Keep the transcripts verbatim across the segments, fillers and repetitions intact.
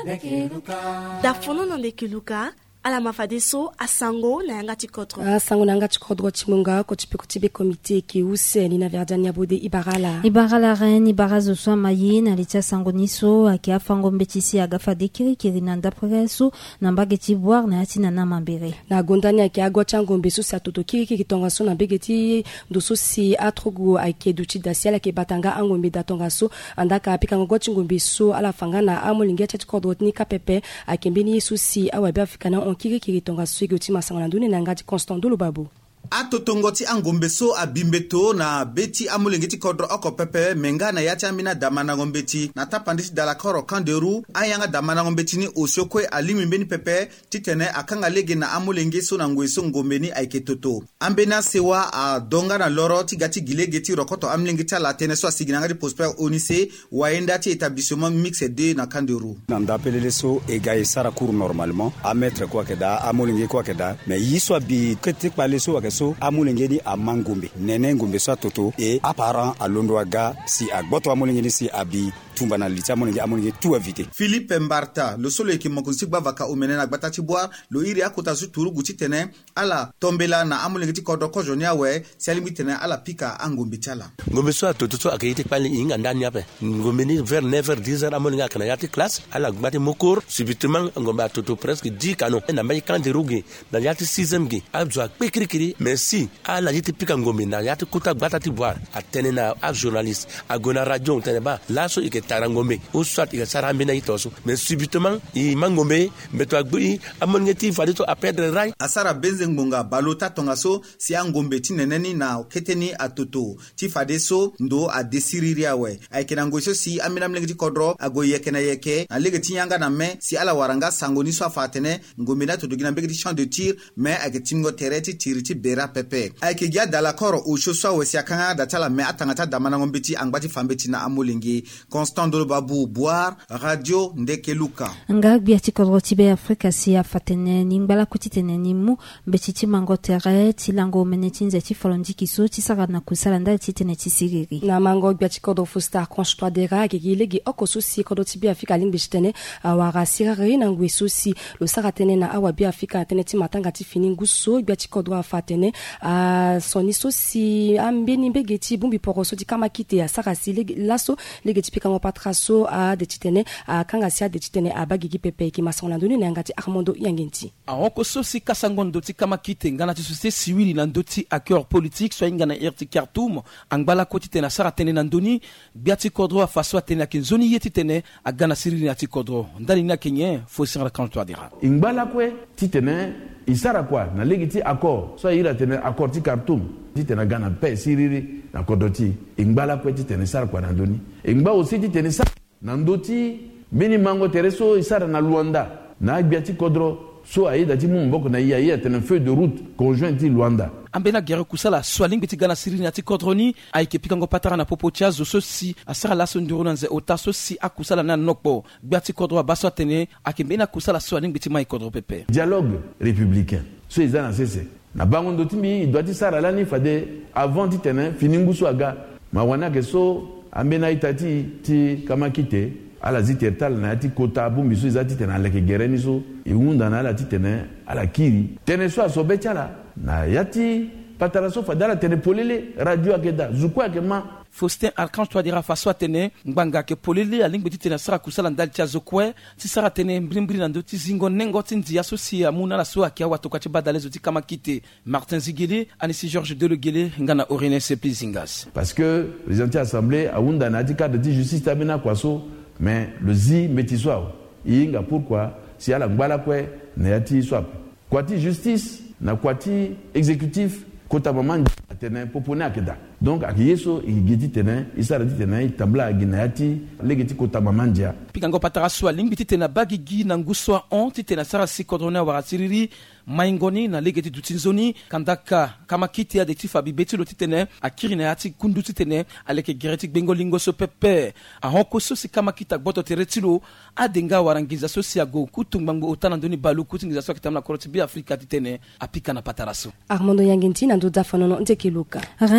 dafono na ndekiluka ala mafadeso asango na yanga tikodro asango na yanga tikodro chimunga ko tipiko tibe komite ki useni na verdania bode ibarala ibarala ren ibarazo so mayina litia sango niso akia fango mbetisi agafa dekiri kirina ndapreso na mbageti boire na atina na mambere na gondani akia agwa chango mbeso sa toto kiri kitonga so na begeti doso si atrogo ake duchi dasiala ke batanga ango mbe datonga so andaka apika ngo chingo mbeso ala fangana amolingia tikodro ni kapepe akembeni yesu si awabe afrikana kiri kiri tonga swego tima sangana dune na ngati Constant Dolo Babu atotongoti angombeso abimbeto na beti amulengeti kodro oko pepe menga na yati amina damana ngombeti na tapandisi dalakoro kanderu ayanga damana ngombeti ni osyokwe alimi mbeni pepe titene akanga lege na amulengeso na ngweso ngombeni aiketoto ambena sewa a donga na loro tigati gilegeti rokoto amlengeti la teneso asiginanga di prosper onise waenda ti établissement mixé de na kanderu nanda pelele so egaye sara cour normalement a mettre quoi que da amulenge quoi que da mais yiso bi kete pale so so amulengeni a mangombe nene ngombe so toto et apparent à londwaga si agboto amulengeni si abi tumba na lita amulenge amulenge tout éviter Philippe Mbarta le solo qui mokonsi bavaka umene na batati boire lo iri akota su turu guti tene ala tombela na amulenge ti kodro ko jonia we si alimi tene ala pika angombe tala ngombe so toto so akayiti pali inga ndani ape ngombe ni vers neuf heures dix heures amulenge akana yati classe ala gbati mokor subitement ngombe toto presque dix canon na mai kanderuge na yati sixième gi abzo akpekirikiri merci ala yiti pika ngombe na yati kuta gbata ti boire atene na a journaliste agona radio tene ba la so ike tarangombe ou soit il sera amené itoso mais subitement il mangombe meto agbi amonngeti fadito a perdre rai asara benze ngonga balota tongaso si angombe tineneni na keteni atoto ti fadeso ndo a desiriria we aikena ngoso si amina mlengeti kodro agoye kena yeke na legeti yanga na me si ala waranga sangoni so fatene ngombe na to gina begeti champ de tir mais aketingo tereti tiriti bera pepe aike gya dala koro o choso we si akanga datala me atangata damana ngombeti angbati fambeti na amolingi Constant Dolo Babu boire radio ndekeluka nga biati kodro tibe Afrika si afatene nimbala kutitene nimu betiti mango tere tilango menetinze ti folondiki so ti sara na kusala nda titene ti siriri na mango biati kodro fusta conche de ra ke gilegi okoso si kodro tibe Afrika ling betitene awara siriri na ngweso si lo sara tene na awa bi Afrika tene ti matanga ti fini nguso biati kodro afatene a soniso si ambeni begeti bumbi poroso ti kamakite ya sara si laso legeti pika patraso a de titene a kangasia de titene a bagigi pepe ki masonla ndoni na ngati Armando Yangenti a oko sosi kasangondo ti kamakite ngana ti société civile na ndoti acteur politique so ngana irti Khartoum angbala koti tena sara tene na ndoni biati kodro a faso tena ki zoni yeti tene a gana sirili na ti kodro ndali na kenye fo sira kanto dira ngbala kwe titene isara kwa na legiti accord so ira tene accord ti Khartoum titene gana pe siriri na kodoti ngbala kwe titene sara kwa na ndoni ngba aussi titene sara na ndoti mini mango tereso isara na Luanda na biati kodro so aida ti mumboko na iya iya tene feuille de route conjoint ti Luanda ambena gere kusala swaling biti gana sirili na ti kodroni aike pikango patara na popotia zo so si asara laso ndiro na nze ota so si akusala na nokpo biati kodro baso tene akembena kusala swaling biti mai kodro pepe dialogue républicain so izana sese na bango ndoti mi doit sara lani fade avant ti tene finingusu aga mawana ke so ambena itati ti kamakite ala zitertal na ti kota bumbi so izati tena leke gereni so iunda na ala ti tene ala kiri tene so asobechala na yati patara so fadala tene polele radio akeda zukwa ke ma Faustin Archange toi dira faso tene ngbanga ke polele aling beti tena sara kusala ndal tia zokwe ti sara tene mbrimbri na ndoti zingo nengo ti ndia so si amuna la so akia watoka ti badale zo ti kamakite Martin Zigele anisi Georges Delegele ngana Orine Sepli Zingas parce que les anti-assemblée aunda na ti cadre de justice tabena kwaso mais le zi metiswa inga pourquoi si ala ngbala kwe na yati swap kwati justice na kwati exécutif kota maman tene popone akeda donc akiyeso igiti tene isara dit tene tambla aginayati legiti kota mamandia pikango patara so lingiti tena bagigi na nguswa on titena sara sikodrona waratiriri maingoni na legeti dutinzoni kandaka kama kiti ya de tifa bibeti lo titene akiri na yati kundu titene aleke gereti bengolingo so pepe a honko so si kama kita boto teretilo adenga warangiza so si ago kutumbango otana ndoni balu kutingiza so kitamna koroti bi Afrika titene apika na pataraso Armando Yangenti na ndo dafanono ntekiluka Rena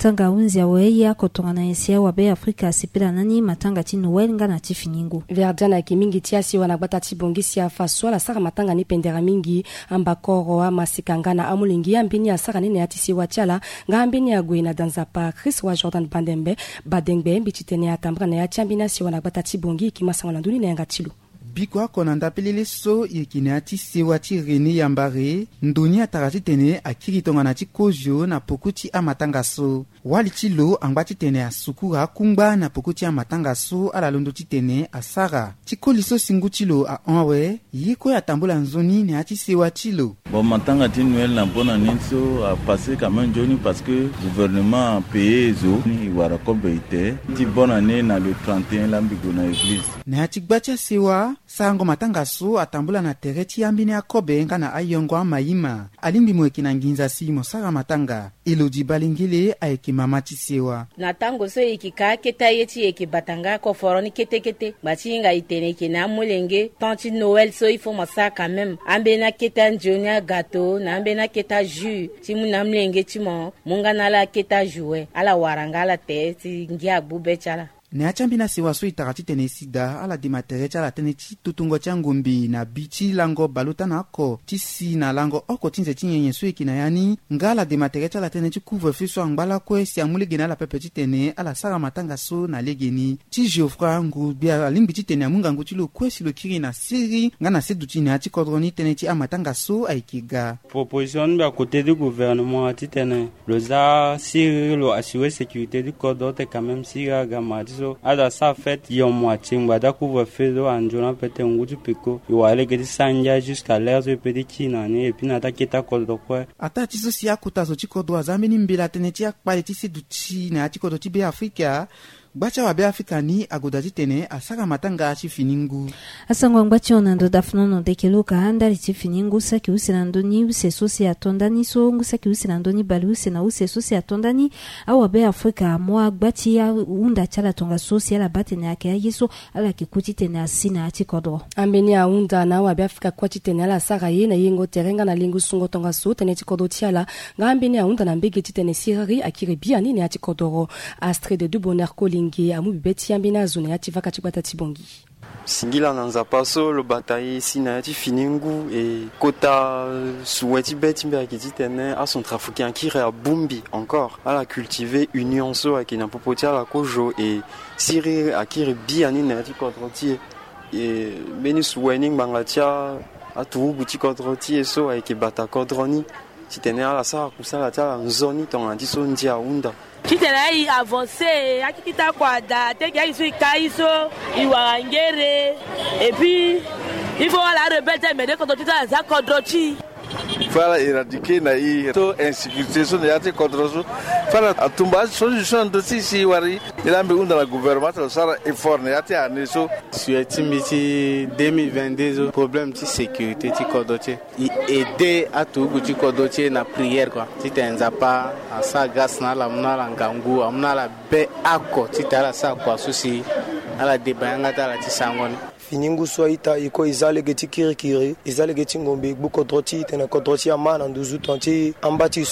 matanga unzia weya kotongana yesia wa be Afrika sipela nani matanga ti Noel ngana ti finingu verdiana ki mingi ti asi wana gbata ti bongisi ya faso ala sara matanga ni pendera mingi ambakoro ama sikangana amulingi ambini ya sara nene ati si watiala nga ambini ya gwena danzapa Chris wa Jordan Bandembe badengbe mbiti tene atambra na ya tiambina si wana gbata ti bongi ki masanga nduni na yanga tilu bikwa kona ndapelele so yekine ati sewa ti René Yambare ndoni atara tene akiri tongana ti kozio na poko ti amatanga so wali ti lo angba ti tene asukura kungba na poko ti amatanga so ala londo ti tene asara ti koli so singu ti lo aonwe ye kue atambola nzoni ne ati sewa ti lo bon matanga ti Noël na mpona nini so apase quand même joni parce que gouvernement a payé zo ni wara kobe ite ti bonne année na le trente et un lambigo na église ne ati gba ti sewa sango matanga so atambola na tere ti ambini akobe ngana ayongo amayima alimbi mweki na nginza si mosara matanga Elodie Balingile ayeke mama ti sewa na tango so yeki ka keta ye ti yeki batanga ko foroni kete kete bati nga itene ki na mulenge tanti Noël so il faut mosara quand même ambena keta njonia gâteau na ambena keta jus ti mu na mulenge ti mo munga na la keta jouet ala waranga la te ti ngia bube chala ne achambina sewa so itara ti tene sida ala di matere ti ala tene ti tutungo ti angombi na bi ti lango baluta na oko ti si na lango oko ti nze ti nyenye so yeki na ya ni nga ala di matere ti ala tene ti couvre-feu so angbala kue si amulege ni ala pepe ti tene ala sara matanga so na lege ni ti Geoffroy angu bi alingbi ti tene amungangu ti lo kue si lo kiri na siri nga na sedu ti ne ati kodro ni tene ti amatanga so ayeke ga proposition bi à côté du gouvernement ti tene lo za siri lo assurer sécurité du kodro te quand même siri aga ma ti so ada sa fait yon moitié ngada couvre-feu do anjona pete ngutu peko iwale ke sanja jusqu'à l'heure de petit kinani et puis nata kita kodro kwa ata ti so si akuta so ti kodro azambe ni mbela tene ti akpale ti sedu ti na ati kodro ti be Afrika gbacha wa be Afrika ni agoda ti tene asara matanga ti finingu asango ngbachi onando dafnono de keluka andari ti finingu saki usenando ni use sosi atondani so ngu saki usenando ni balu usena use sosi atondani awa be Afrika mwa gbachi ya unda chala tonga sosi ala batene yake ya yeso ala kikuti tene asina ati kodro ambeni ya unda na awa be Afrika kwa ti tene ala sara ye na yengo terenga na lingu sungo tonga so tene ti kodro ti ala nga ambeni ya unda na mbege ti tene sirari akiri biani ne ati kodro Astrid de Bonheur Koli ngi amu bibeti ambina zone ya tivaka chibata tibongi singila na nzapaso lo bataille sina ti finingu et kota souhaiti beti mbe akiti tene a son trafiquant qui a bumbi encore à la cultiver union so avec na popotia la kojo et siri akiri biani na ti kontroti et beni souwening bangatia a tout buti kontroti so avec bata kodroni ti tene ala sa kusala ta nzoni ton antiso ndia unda kitela yi avancer akikita kwada te ga isu kaiso iwarangere et puis il faut la rebelle mais quand tu as za kodrochi fala éradiquer na i to insécurité so ya te kodroso fala atumba solution do si wari ilambe unda la gouvernement to sara effort ya te aneso sur timiti deux mille vingt-deux problème de sécurité ti kodoche i aider à tout ti kodoche na prière quoi ti tenza pa asa gas na la mna la ngangu amna la be ako ti tala sa kwa susi ala debanga tala ti sangoni finingu soita iko izale geti kirikiri izale geti ngombe buko troti tena kotroti amana nduzu tanti ambati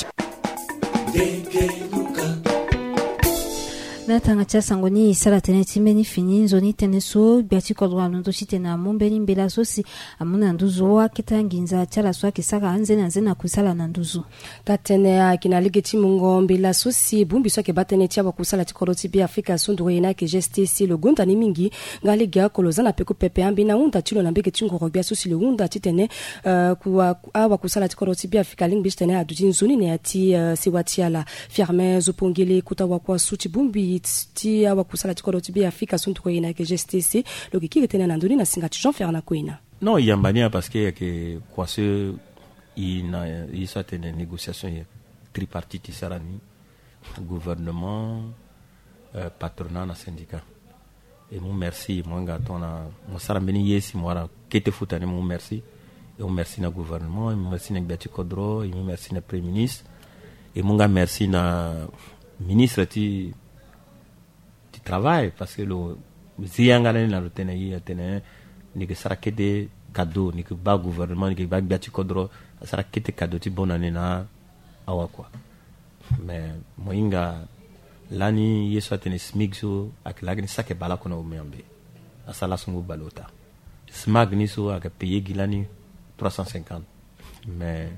na tanga cha sangoni sala tene timeni fini nzoni tene so biati kodwa londo chitena mumbeni mbela sosi amuna nduzu wa kitanginza chala so kisaka anzena nzena kusala na nduzu tatene akina ligeti mungombe la sosi bumbi so ke batene tia ba kusala tikoroti bi Afrika sundu ina ke justice le gunda ni mingi ngali ga kolozana peko pepe ambina unda tilo na mbeke tingo bia sosi le gunda titene uh, kuwa awa kusala tikoroti bi Afrika lingbi tene aduji nzoni ne ati uh, siwatiala firme zopongele kutawa kwa suti bumbi ti awa kusala tikoroti bi Afrika sundu ina ke justice lo ki tene na ndoni na singati Jean Fernand Koina non yambania parce que que quoi ce il na il ça tene négociation tripartite sarani gouvernement euh, patronat na syndicat et mon merci mon gâteau na mon sarambeni yesi moi kete futane mon merci et mon merci na gouvernement et mon merci na Biati Kodro et mon merci na premier ministre et mon merci na ministre ti ti travail parce que le ziangana na le tene yi tene ni que sara kete cadeau ni que ba gouvernement ni que ba Biati Kodro sara kete cadeau ti bonane na awa quoi mais moinga lani yeso atene smig so akilagni sake bala kono umembe asala sungu balota smag ni so aka paye gilani trois cent cinquante mais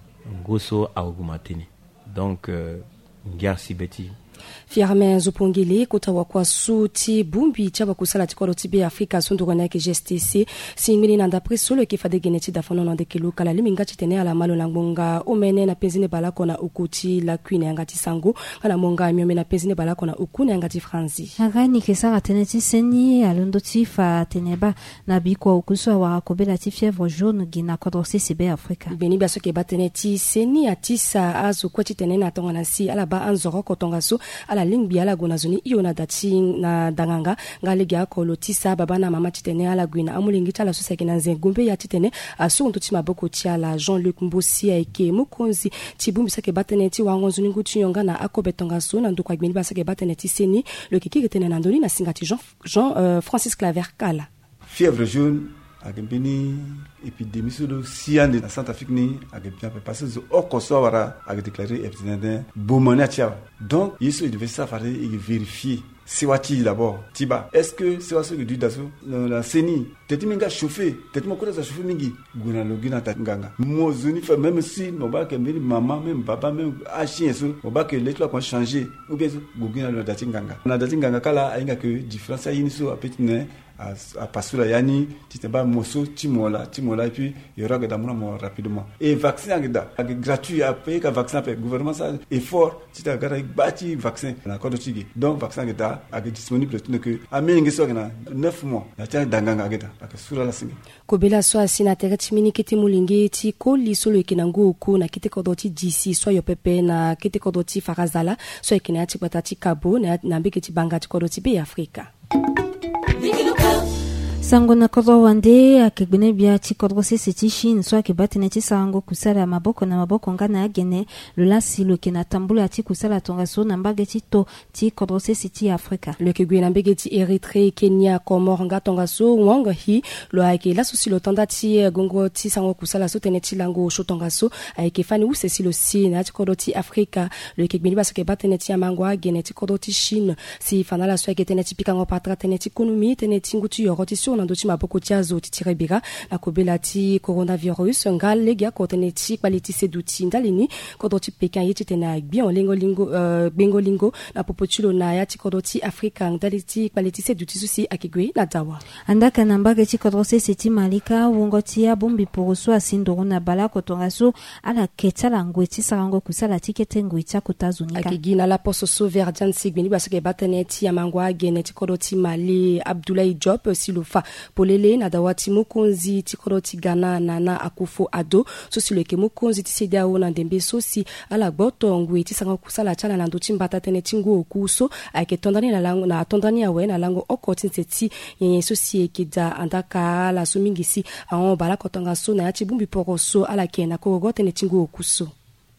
ngoso augmentini donc euh, ngiar sibeti Fiarme Zupongile kutawa kwa suti bumbi chaba kusala tikoro tibe Afrika sundurana ke G S T C singini nanda preso le kifade geneti da fono nande kelu kala liminga chitene ala malo langonga omene na penzine balako na ukuti la kwine yangati sango kana monga myome na penzine balako na ukune yangati franzi agani kesara teneti seni alundo tifa teneba na biko ukuso wa kobela ti fièvre jaune gina kodrose sibe Afrika beni baso ke bateneti seni atisa azu kwa chitene na tonga si ala ba anzoro kotonga so ala lingbi ala gonazoni iyo na dati na danganga ngalegi akolo tisa baba na mama titene ala gwina amulingi tala suseke na nzengumbe ya titene asu ntuti maboko tiala Jean-Luc Mbosi eke mukonzi tibumbi sake batene ti wangonzuni nguti yonga na akobetonga so na ndukwa gbini basake batene ti seni le kiki tene na ndoni na singati Jean Jean euh, Francis Claver Kala fièvre jaune agembini épidémie sur le sian de Centrafrique ni agembia parce que au Kosovo wara a déclaré épidémie bomania tia donc il se devait ça faire et vérifier c'est wati d'abord tiba est-ce que c'est ce que dit daso la seni teti minga chauffer teti moko ça chauffer mingi guna logina ta nganga mozuni fait même si no ba ke mbili maman même papa même a chien so no ba ke les trois qu'on changer ou bien gugina lo dati nganga na dati nganga kala ainga que différence yini so apetine à à passer yani titeba moso timola timola et puis il y aura que d'amour rapidement et vaccin gida gratuit à payer ka vaccin par gouvernement ça effort tita gara bati vaccin na kodo tigi donc vaccin gida a disponible tout que amengi so na neuf mois na tia danganga gida parce sura la singi kobela so asina tereti mini kiti mulingi ti koli solo kinangu ku na kiti kodoti disi so yo pepe na kiti kodoti farazala so ikina ti patati kabo na na mbiki banga ti kodoti be Afrika sango na kodro wande akegene bia ti kodro se seti Chine so akebate ti sango kusala maboko na maboko ngana agene lolasi lo kena tambula ti kusala tonga so na mbage ti to ti kodro se seti Afrika le kegwe na mbege ti Eritrea Kenya Comore nga tonga so wanga hi lo ake la susi lo tanda ti gongo ti sango kusala so tene ti lango sho tonga so ake fani u se si lo si na ti kodro ti Afrika le kegwe ba so ke batene ti amango agene ti kodro ti Chine si fanala so ake tene ti pikango patra tene ti ekonomi tene ti nguti yoro ti so na ndoti maboko ti azo ti tirebira na kobela ti coronavirus ngal legia kotene ti quality seduti ndalini kodro ti Pekin yeti tena bien lingo lingo uh, bengo lingo na popotilo na ya ti kodro ti Afrika ndali ti quality seduti susi akigwe na dawa andaka na mbage ti kodro se seti malika wongo ti ya bombi poroso asindoro na bala kotonga so ala ketala ngwe ti sarango kusala ti kete ngwe ti kotazunika akigi na la poso so verdian sigbini basake batene ti amangwa gene ti kodro ti Mali Abdoulaye Diop silofa polele na dawati mukonzi ti kodro ti Ghana Nana Akufo-Addo so si leke mukonzi ti sediao na ndembe so si ala gboto ngwe ti sanga kusala chala na ndo ti mbata tene ti ngu oku so ayeke tondani na lango na tondani awe na lango oko ti nseti yenye so si eke da andaka la so mingi si aon bala kotonga so na ya ti bumbi poro so ala ke na kogo tene ti ngu oku so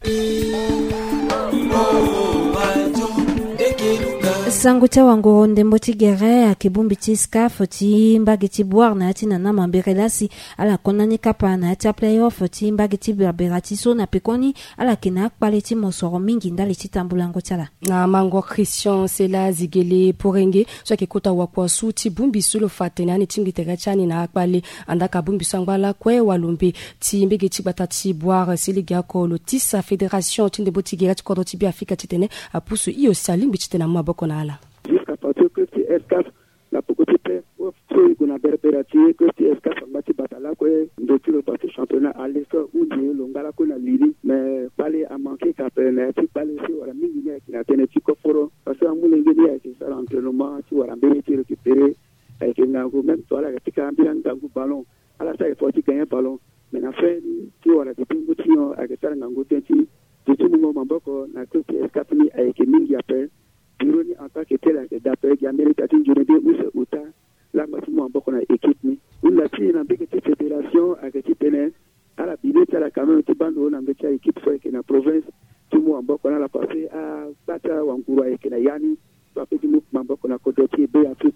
sango tia wango ndembo ti gere akebumbi ti scaf ti mbage ti boire na ti nana mamberelasi ala konani kapa na ti playoff ti mbage ti berbera ti so na pekoni ala ke na akpale ti mosoro mingi ndali ti tambulango ti ala na mango Christian Sela Zigele Porenge so ke kota wakwa su ti bumbi so lo fatene ani tingi tega chani na akpale andaka bumbi so ngala kwe walumbe ti mbege ti bata ti boire siliga ko lo tisa fédération ti ndembo ti gere ti kodro ti bi Afrika ti tene apusu iyo salimbi ti tena maboko na ala jusqu'à partir que tu escaf la pocotite au feu qu'on a berbérati que tu escaf bati batala que depuis le parti championnat à l'effort où ni longala qu'on a liri mais parler à manquer capena tu parler sur la mingi qui n'a tenu tu koforo parce que amule ngeli qui sera entraînement tu wara mbele tu récupérer avec ngango même toi la tika ambila ngango ballon à la ça il faut tu gagner ballon mais na fait tu wara de pingo ti avec ça ngango tenti tu tu mo mamboko na que tu escaf ni avec mingi appel Bironi en tant que tel d'après qui a mérité une journée où c'est autant là maximum en beaucoup équipe ni où la fille n'a pas été fédération avec qui tenait à la bidée à la caméra tout bande on a mis équipe soit que la province tout le monde beaucoup on a passé à Bata Wanguru avec la Yani pas petit mouvement beaucoup na côté B Afrique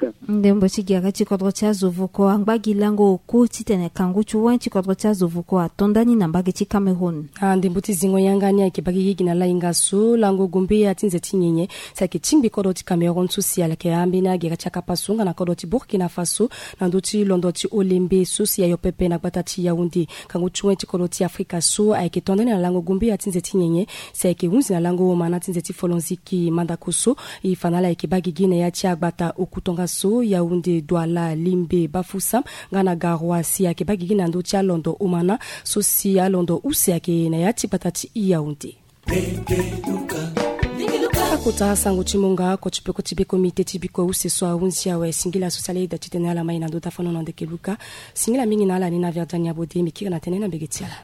ndembo chigiaga chikodro cha zovuko angbagi lango ku titene kangu chuwa chikodro cha zovuko atondani na mbagi chi Cameroon. Ndembo tizingo yangani akibagi higi na lainga so lango gumbi ya tinze tinyenye saki chimbi kodo ti Cameroon social ke ambi na gega chaka pasunga na kodo ti Burkina Faso na ndoti londo ti Olembe social yo pepe na batati ya undi kangu chuwa chikodo ti Afrika so aike tondani na lango gumbi ya tinze tinyenye saki unzi na lango mana tinze ti Folonziki Mandakoso ifanala ikibagi gine ya ti agbata okutonga so ya unde Douala Limbe Bafoussam ngana garwa si yake bagigi na ndo cha londo umana so si ya londo use yake na yati patati iya unde Akota sango chimunga ko chipeko tibe komite tibiko use so aunzi ya we singila sociale da titenala mai na ndo tafono na ndekeluka singila mingi na ala ni na verdania bodi mikira na tenena begetia